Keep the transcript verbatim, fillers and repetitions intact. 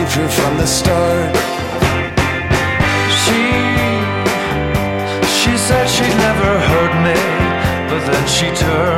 true from the start. She, she said she'd never hurt me, but then she turned